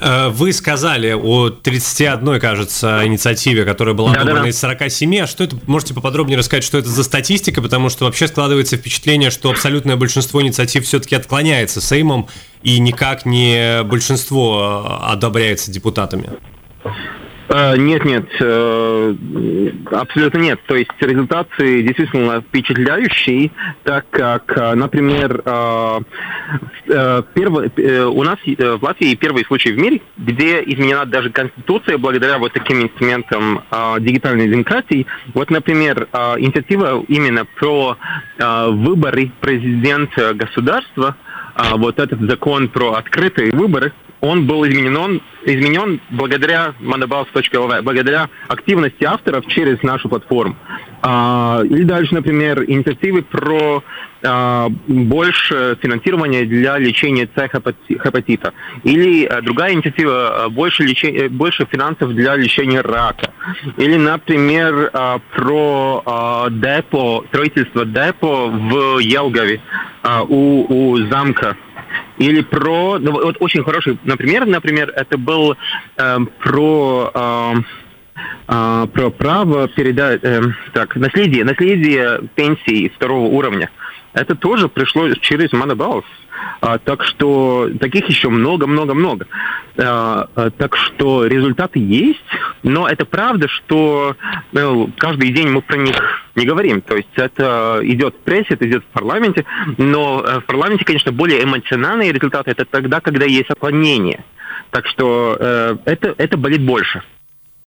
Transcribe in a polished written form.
Вы сказали о 31, кажется, инициативе, которая была отобрана из 47. А что это? Можете поподробнее рассказать, что это за статистика? Потому что вообще складывается впечатление, что абсолютное большинство инициатив все-таки отклоняется Сеймом, и никак не большинство одобряется депутатами. Нет, абсолютно нет. То есть результаты действительно впечатляющие, так как, например, у нас в Латвии первый случай в мире, где изменена даже Конституция благодаря вот таким инструментам дигитальной демократии. Вот, например, инициатива именно про выборы президента государства, вот этот закон про открытые выборы, он был изменен благодаря Mandabalss.lv, благодаря активности авторов через нашу платформу. Или дальше, например, инициативы про больше финансирования для лечения С-хепатита. Или другая инициатива больше финансов для лечения рака. Или, например, про строительство депо в Елгаве у замка. Или про... вот очень хороший, например, это был про право передать... наследие пенсии второго уровня. Это тоже пришло через Mandabalss. Так что таких еще много. Так что результаты есть, но это правда, что каждый день мы про них не говорим. То есть это идет в прессе, это идет в парламенте, но в парламенте, конечно, более эмоциональные результаты это тогда, когда есть отклонение. Так что это болит больше.